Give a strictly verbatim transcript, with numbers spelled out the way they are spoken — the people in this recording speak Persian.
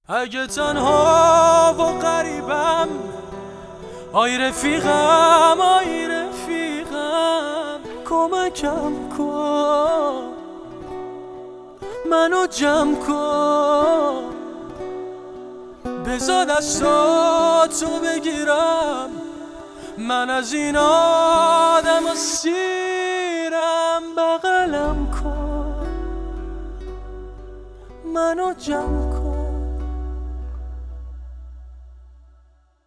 اگه تنها و غریبم، آی رفیقم آی رفیقم، کمکم کن، منو جمع کن، بذار دستاتو بگیرم، من از این آدم و سیرم، بغلم کن، منو جمع